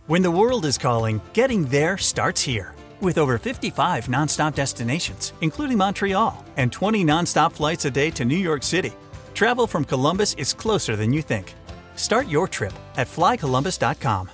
When the world is calling, getting there starts here. With over 55 nonstop destinations, including Montreal, and 20 nonstop flights a day to New York City, travel from Columbus is closer than you think. Start your trip at flycolumbus.com.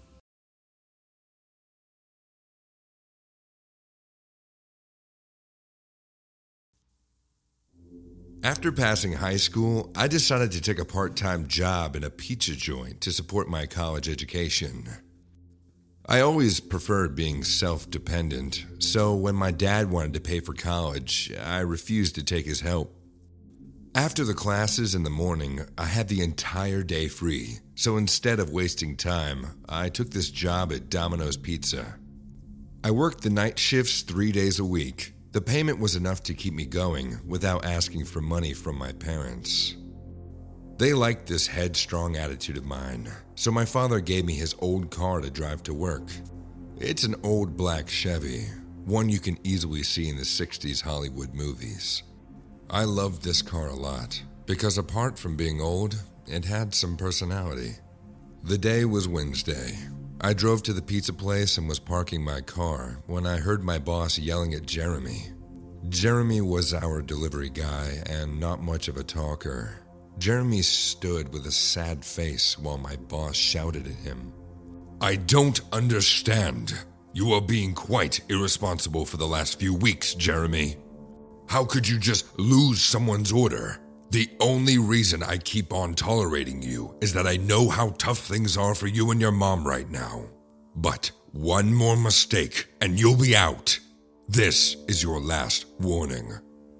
After passing high school, I decided to take a part-time job in a pizza joint to support my college education. I always preferred being self-dependent, so when my dad wanted to pay for college, I refused to take his help. After the classes in the morning, I had the entire day free, so instead of wasting time, I took this job at Domino's Pizza. I worked the night shifts 3 days a week. The payment was enough to keep me going without asking for money from my parents. They liked this headstrong attitude of mine, so my father gave me his old car to drive to work. It's an old black Chevy, one you can easily see in the 60s Hollywood movies. I loved this car a lot, because apart from being old, it had some personality. The day was Wednesday. I drove to the pizza place and was parking my car when I heard my boss yelling at Jeremy. Jeremy was our delivery guy and not much of a talker. Jeremy stood with a sad face while my boss shouted at him. "I don't understand. You are being quite irresponsible for the last few weeks, Jeremy. How could you just lose someone's order? The only reason I keep on tolerating you is that I know how tough things are for you and your mom right now. But one more mistake and you'll be out. This is your last warning."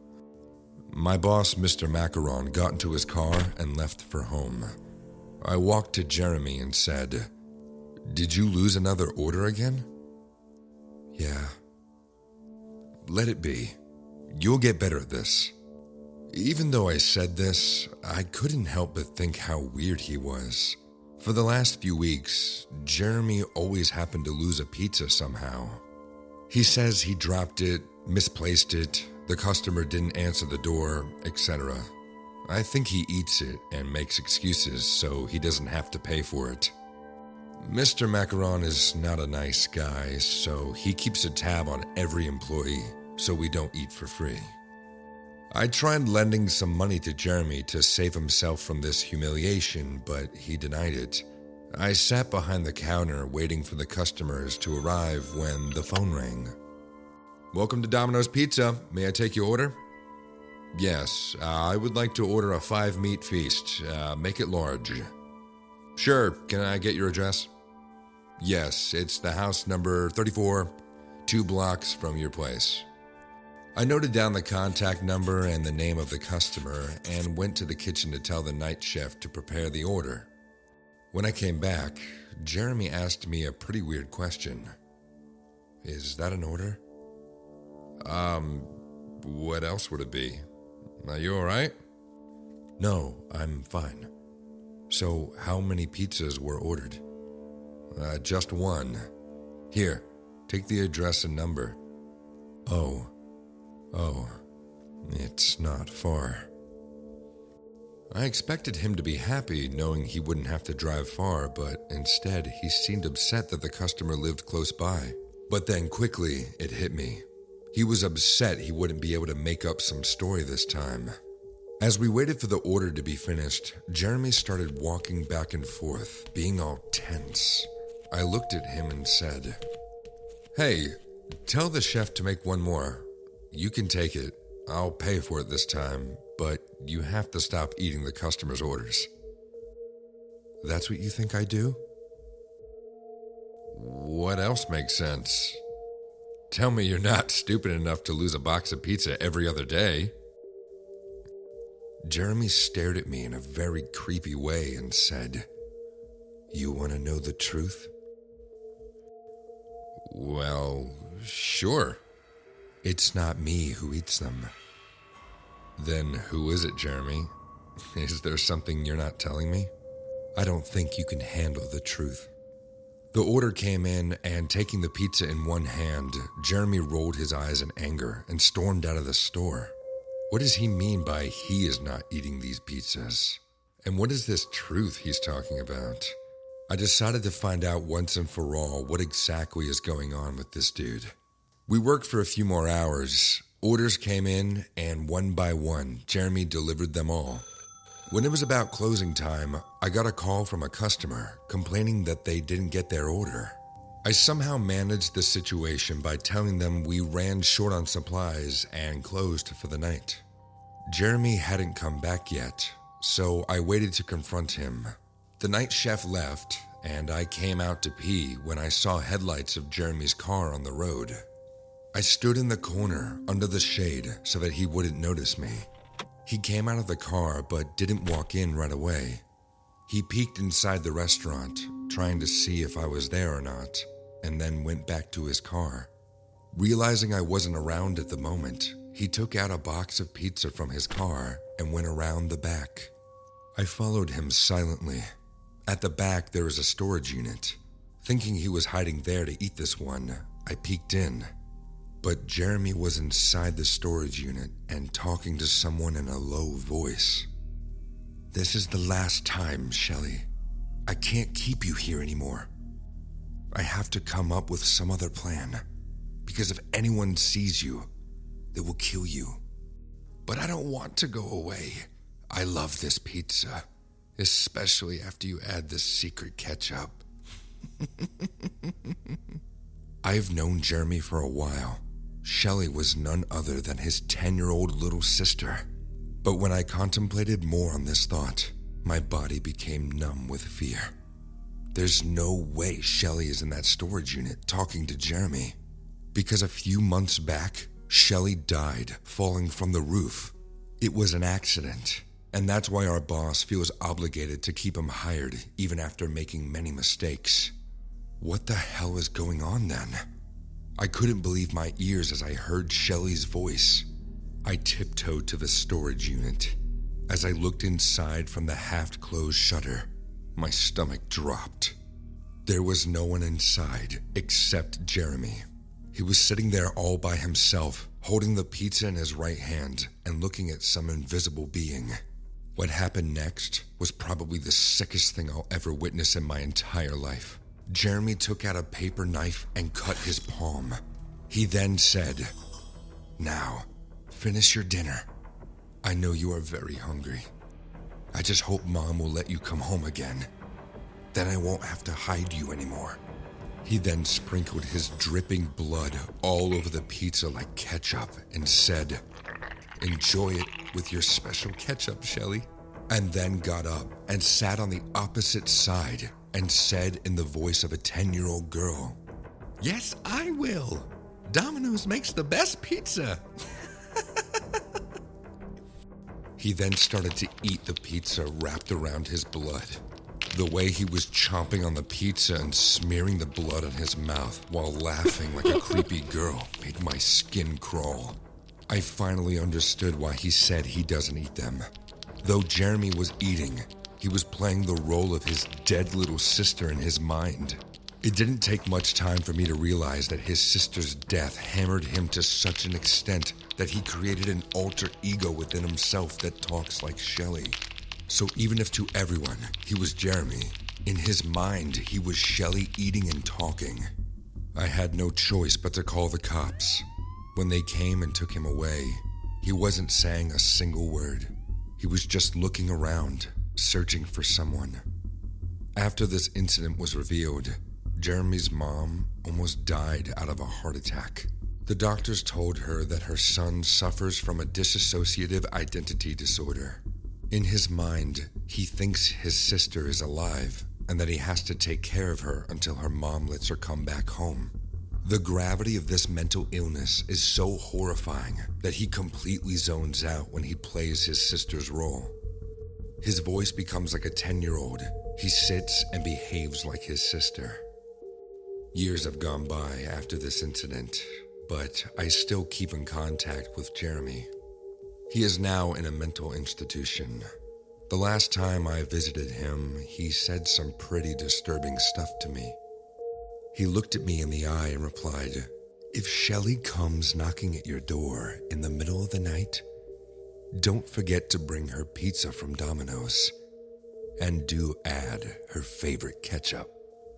My boss, Mr. Macaron, got into his car and left for home. I walked to Jeremy and said, "Did you lose another order again?" "Yeah." "Let it be. You'll get better at this." Even though I said this, I couldn't help but think how weird he was. For the last few weeks, Jeremy always happened to lose a pizza somehow. He says he dropped it, misplaced it, the customer didn't answer the door, etc. I think he eats it and makes excuses so he doesn't have to pay for it. Mr. Macaron is not a nice guy, so he keeps a tab on every employee so we don't eat for free. I tried lending some money to Jeremy to save himself from this humiliation, but he denied it. I sat behind the counter waiting for the customers to arrive when the phone rang. "Welcome to Domino's Pizza. May I take your order?" "Yes, I would like to order a 5-meat feast. Make it large." "Sure, can I get your address?" "Yes, it's the house number 34, 2 blocks from your place." I noted down the contact number and the name of the customer and went to the kitchen to tell the night chef to prepare the order. When I came back, Jeremy asked me a pretty weird question. "Is that an order?" What else would it be? Are you alright?" "No, I'm fine." "So, how many pizzas were ordered?" Just one. Here, take the address and number." Oh, it's not far." I expected him to be happy knowing he wouldn't have to drive far, but instead he seemed upset that the customer lived close by. But then quickly it hit me. He was upset he wouldn't be able to make up some story this time. As we waited for the order to be finished, Jeremy started walking back and forth, being all tense. I looked at him and said, "Hey, tell the chef to make one more. You can take it. I'll pay for it this time, but you have to stop eating the customer's orders." "That's what you think I do?" "What else makes sense? Tell me you're not stupid enough to lose a box of pizza every other day." Jeremy stared at me in a very creepy way and said, "You want to know the truth?" "Well, sure." "It's not me who eats them." "Then who is it, Jeremy? Is there something you're not telling me?" "I don't think you can handle the truth." The order came in, and taking the pizza in one hand, Jeremy rolled his eyes in anger and stormed out of the store. What does he mean by he is not eating these pizzas? And what is this truth he's talking about? I decided to find out once and for all what exactly is going on with this dude. We worked for a few more hours. Orders came in, and one by one, Jeremy delivered them all. When it was about closing time, I got a call from a customer complaining that they didn't get their order. I somehow managed the situation by telling them we ran short on supplies and closed for the night. Jeremy hadn't come back yet, so I waited to confront him. The night chef left, and I came out to pee when I saw headlights of Jeremy's car on the road. I stood in the corner under the shade so that he wouldn't notice me. He came out of the car but didn't walk in right away. He peeked inside the restaurant, trying to see if I was there or not, and then went back to his car. Realizing I wasn't around at the moment, he took out a box of pizza from his car and went around the back. I followed him silently. At the back, there was a storage unit. Thinking he was hiding there to eat this one, I peeked in. But Jeremy was inside the storage unit and talking to someone in a low voice. "This is the last time, Shelley. I can't keep you here anymore. I have to come up with some other plan, because if anyone sees you, they will kill you. But I don't want to go away. I love this pizza, especially after you add this secret ketchup." I've known Jeremy for a while. Shelley was none other than his 10-year-old little sister. But when I contemplated more on this thought, my body became numb with fear. There's no way Shelley is in that storage unit talking to Jeremy. Because a few months back, Shelley died falling from the roof. It was an accident, and that's why our boss feels obligated to keep him hired even after making many mistakes. What the hell is going on then? I couldn't believe my ears as I heard Shelley's voice. I tiptoed to the storage unit. As I looked inside from the half-closed shutter, my stomach dropped. There was no one inside except Jeremy. He was sitting there all by himself, holding the pizza in his right hand and looking at some invisible being. What happened next was probably the sickest thing I'll ever witness in my entire life. Jeremy took out a paper knife and cut his palm. He then said, "Now, finish your dinner. I know you are very hungry. I just hope Mom will let you come home again. Then I won't have to hide you anymore." He then sprinkled his dripping blood all over the pizza like ketchup and said, "Enjoy it with your special ketchup, Shelley." And then got up and sat on the opposite side and said in the voice of a 10-year-old girl, "Yes, I will. Domino's makes the best pizza." He then started to eat the pizza wrapped around his blood. The way he was chomping on the pizza and smearing the blood on his mouth while laughing like a creepy girl made my skin crawl. I finally understood why he said he doesn't eat them. Though Jeremy was eating, he was playing the role of his dead little sister in his mind. It didn't take much time for me to realize that his sister's death hammered him to such an extent that he created an alter ego within himself that talks like Shelley. So even if to everyone he was Jeremy, in his mind he was Shelley eating and talking. I had no choice but to call the cops. When they came and took him away, he wasn't saying a single word. He was just looking around, searching for someone. After this incident was revealed, Jeremy's mom almost died out of a heart attack. The doctors told her that her son suffers from a dissociative identity disorder. In his mind, he thinks his sister is alive and that he has to take care of her until her mom lets her come back home. The gravity of this mental illness is so horrifying that he completely zones out when he plays his sister's role. His voice becomes like a 10-year-old. He sits and behaves like his sister. Years have gone by after this incident, but I still keep in contact with Jeremy. He is now in a mental institution. The last time I visited him, he said some pretty disturbing stuff to me. He looked at me in the eye and replied, "If Shelley comes knocking at your door in the middle of the night, don't forget to bring her pizza from Domino's. And do add her favorite ketchup.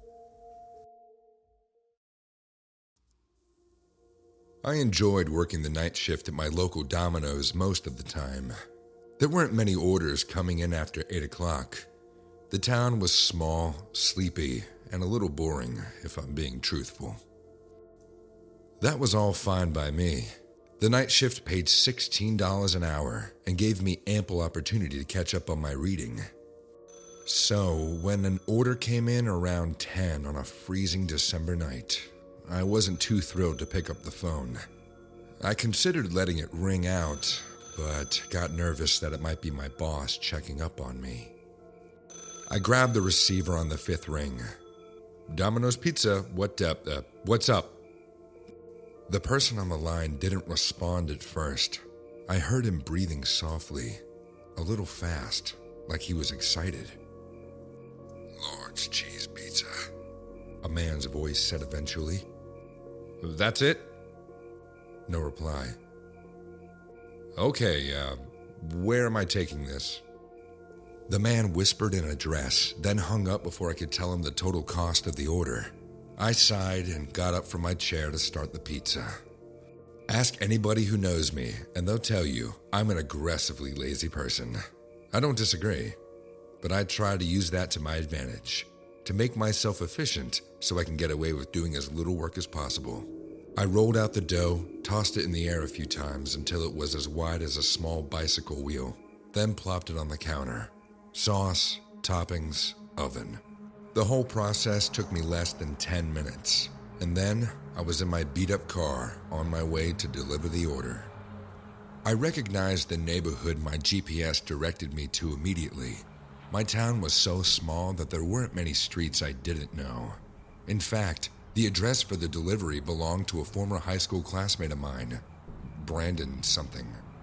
I enjoyed working the night shift at my local Domino's most of the time. There weren't many orders coming in after 8 o'clock. The town was small, sleepy, and a little boring, if I'm being truthful. That was all fine by me. The night shift paid $16 an hour and gave me ample opportunity to catch up on my reading. So, when an order came in around 10 on a freezing December night, I wasn't too thrilled to pick up the phone. I considered letting it ring out, but got nervous that it might be my boss checking up on me. I grabbed the receiver on the 5th ring. Domino's Pizza, what's up? The person on the line didn't respond at first. I heard him breathing softly, a little fast, like he was excited. Large cheese pizza, a man's voice said eventually. That's it? No reply. Okay, where am I taking this? The man whispered an address, then hung up before I could tell him the total cost of the order. I sighed and got up from my chair to start the pizza. Ask anybody who knows me, and they'll tell you I'm an aggressively lazy person. I don't disagree, but I try to use that to my advantage, to make myself efficient so I can get away with doing as little work as possible. I rolled out the dough, tossed it in the air a few times until it was as wide as a small bicycle wheel, then plopped it on the counter. Sauce, toppings, oven. The whole process took me less than 10 minutes, and then I was in my beat-up car on my way to deliver the order. I recognized the neighborhood my GPS directed me to immediately. My town was so small that there weren't many streets I didn't know. In fact, the address for the delivery belonged to a former high school classmate of mine, Brandon something.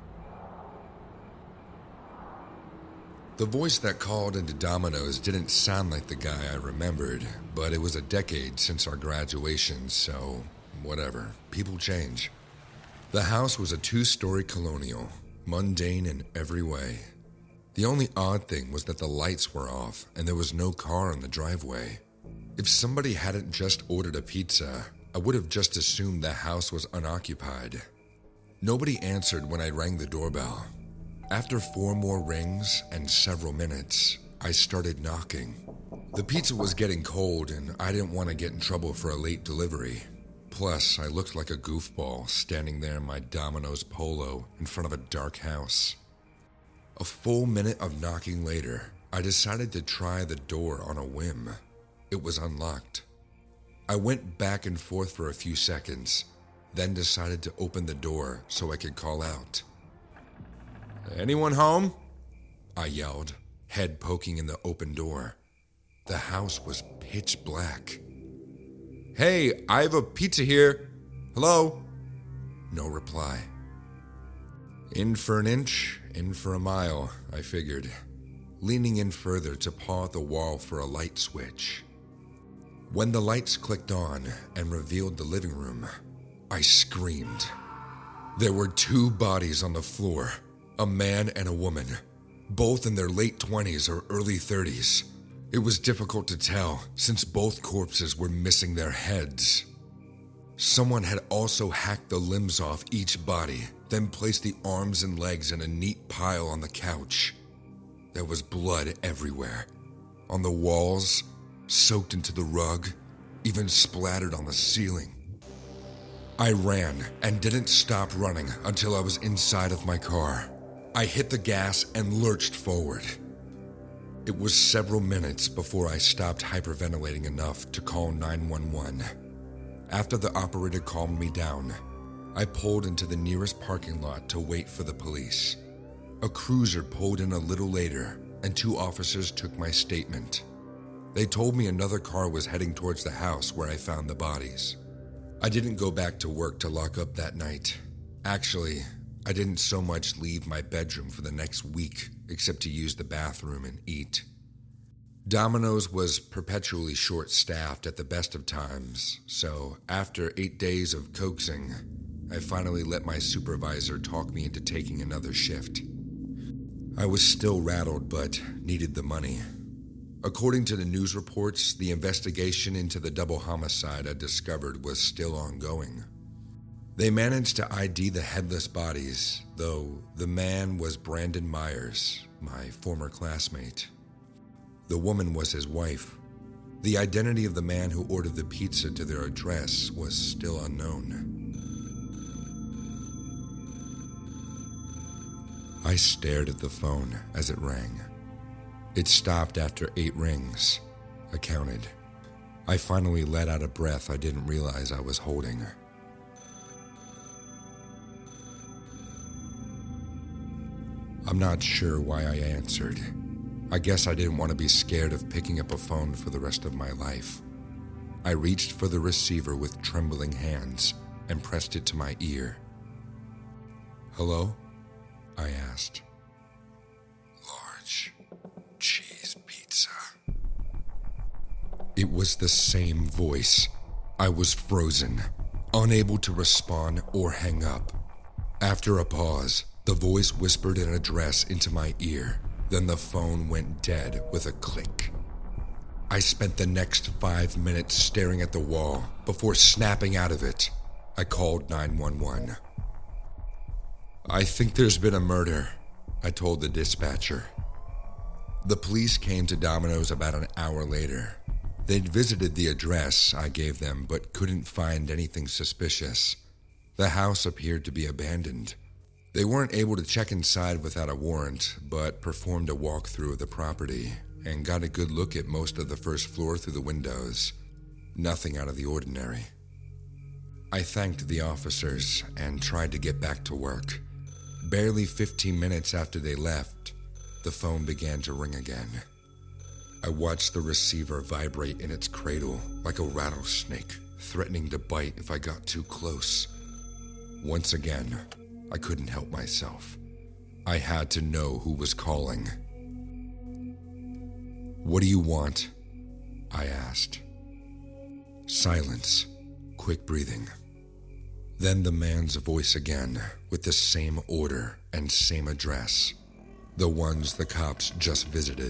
The voice that called into Domino's didn't sound like the guy I remembered, but it was a decade since our graduation, so whatever. People change. The house was a 2-story colonial, mundane in every way. The only odd thing was that the lights were off and there was no car in the driveway. If somebody hadn't just ordered a pizza, I would have just assumed the house was unoccupied. Nobody answered when I rang the doorbell. After 4 more rings and several minutes, I started knocking. The pizza was getting cold and I didn't want to get in trouble for a late delivery. Plus, I looked like a goofball standing there in my Domino's polo in front of a dark house. A full minute of knocking later, I decided to try the door on a whim. It was unlocked. I went back and forth for a few seconds, then decided to open the door so I could call out. "Anyone home?" I yelled, head poking in the open door. The house was pitch black. "Hey, I have a pizza here. Hello?" No reply. In for an inch, in for a mile, I figured, leaning in further to paw at the wall for a light switch. When the lights clicked on and revealed the living room, I screamed. There were 2 bodies on the floor, a man and a woman, both in their late 20s or early 30s. It was difficult to tell since both corpses were missing their heads. Someone had also hacked the limbs off each body, then placed the arms and legs in a neat pile on the couch. There was blood everywhere, on the walls, soaked into the rug, even splattered on the ceiling. I ran and didn't stop running until I was inside of my car. I hit the gas and lurched forward. It was several minutes before I stopped hyperventilating enough to call 911. After the operator calmed me down, I pulled into the nearest parking lot to wait for the police. A cruiser pulled in a little later, and 2 officers took my statement. They told me another car was heading towards the house where I found the bodies. I didn't go back to work to lock up that night. Actually, I didn't so much leave my bedroom for the next week except to use the bathroom and eat. Domino's was perpetually short-staffed at the best of times, so after 8 days of coaxing, I finally let my supervisor talk me into taking another shift. I was still rattled but needed the money. According to the news reports, the investigation into the double homicide I discovered was still ongoing. They managed to ID the headless bodies, though the man was Brandon Myers, my former classmate. The woman was his wife. The identity of the man who ordered the pizza to their address was still unknown. I stared at the phone as it rang. It stopped after 8 rings. I counted. I finally let out a breath I didn't realize I was holding. I'm not sure why I answered. I guess I didn't want to be scared of picking up a phone for the rest of my life. I reached for the receiver with trembling hands and pressed it to my ear. "Hello?" I asked. "Large cheese pizza." It was the same voice. I was frozen, unable to respond or hang up. After a pause, the voice whispered an address into my ear. Then the phone went dead with a click. I spent the next 5 minutes staring at the wall before snapping out of it. I called 911. "I think there's been a murder," I told the dispatcher. The police came to Domino's about an hour later. They'd visited the address I gave them but couldn't find anything suspicious. The house appeared to be abandoned. They weren't able to check inside without a warrant, but performed a walkthrough of the property and got a good look at most of the first floor through the windows. Nothing out of the ordinary. I thanked the officers and tried to get back to work. Barely 15 minutes after they left, the phone began to ring again. I watched the receiver vibrate in its cradle like a rattlesnake, threatening to bite if I got too close. Once again, I couldn't help myself. I had to know who was calling. "What do you want?" I asked. Silence, quick breathing. Then the man's voice again, with the same order and same address, the ones the cops just visited.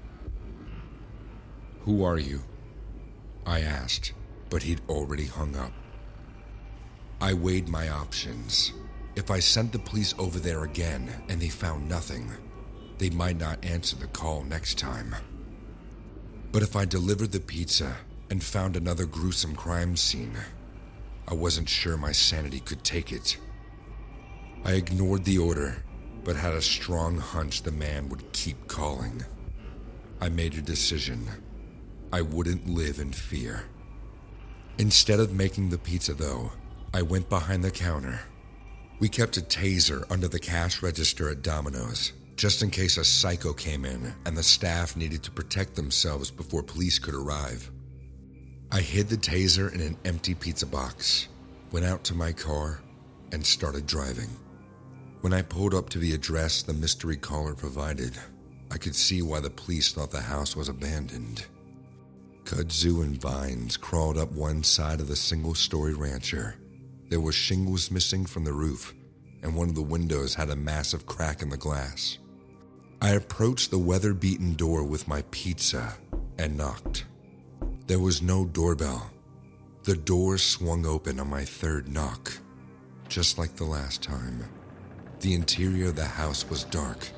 "Who are you?" I asked, but he'd already hung up. I weighed my options. If I sent the police over there again and they found nothing, they might not answer the call next time. But if I delivered the pizza and found another gruesome crime scene, I wasn't sure my sanity could take it. I ignored the order, but had a strong hunch the man would keep calling. I made a decision. I wouldn't live in fear. Instead of making the pizza, though, I went behind the counter. We kept a taser under the cash register at Domino's, just in case a psycho came in and the staff needed to protect themselves before police could arrive. I hid the taser in an empty pizza box, went out to my car, and started driving. When I pulled up to the address the mystery caller provided, I could see why the police thought the house was abandoned. Kudzu and vines crawled up one side of the single-story rancher. There were shingles missing from the roof, and one of the windows had a massive crack in the glass. I approached the weather-beaten door with my pizza and knocked. There was no doorbell. The door swung open on my third knock, just like the last time. The interior of the house was dark.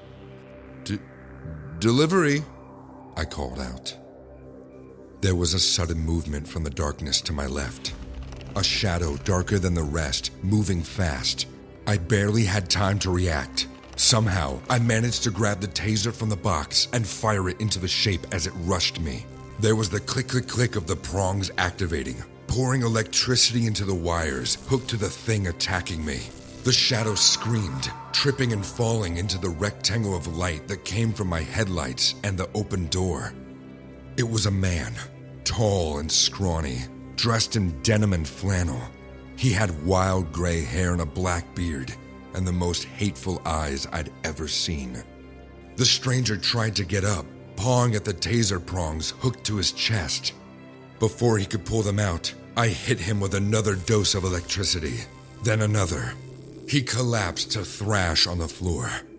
Delivery, I called out. There was a sudden movement from the darkness to my left. A shadow darker than the rest, moving fast. I barely had time to react. Somehow, I managed to grab the taser from the box and fire it into the shape as it rushed me. There was the click-click-click of the prongs activating, pouring electricity into the wires hooked to the thing attacking me. The shadow screamed, tripping and falling into the rectangle of light that came from my headlights and the open door. It was a man, tall and scrawny, dressed in denim and flannel. He had wild gray hair and a black beard, and the most hateful eyes I'd ever seen. The stranger tried to get up, pawing at the taser prongs hooked to his chest. Before he could pull them out, I hit him with another dose of electricity, then another. He collapsed to thrash on the floor.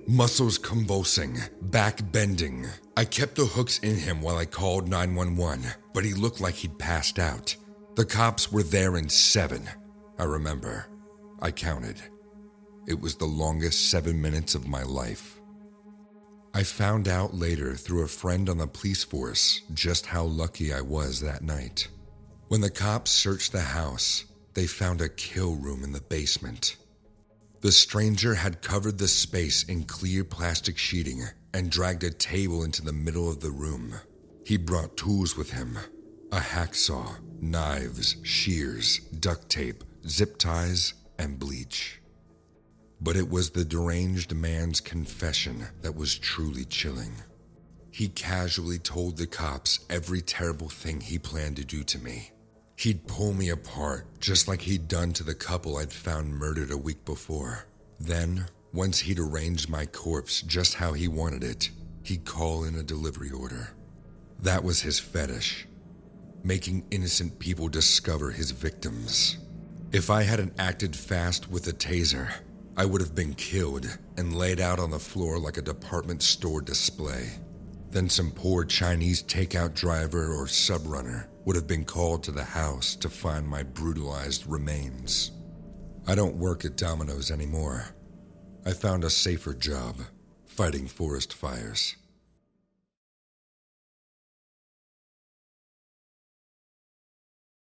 muscles convulsing, back bending. I kept the hooks in him while I called 911, but he looked like he'd passed out. The cops were there in 7. I remember. I counted. It was the longest 7 minutes of my life. I found out later through a friend on the police force just how lucky I was that night. When the cops searched the house, they found a kill room in the basement. The stranger had covered the space in clear plastic sheeting and dragged a table into the middle of the room. He brought tools with him: a hacksaw, knives, shears, duct tape, zip ties, and bleach. But it was the deranged man's confession that was truly chilling. He casually told the cops every terrible thing he planned to do to me. He'd pull me apart, just like he'd done to the couple I'd found murdered a week before. Then, once he'd arranged my corpse just how he wanted it, he'd call in a delivery order. That was his fetish, making innocent people discover his victims. If I hadn't acted fast with a taser, I would have been killed and laid out on the floor like a department store display. Then some poor Chinese takeout driver or subrunner would have been called to the house to find my brutalized remains. I don't work at Domino's anymore. I found a safer job, fighting forest fires.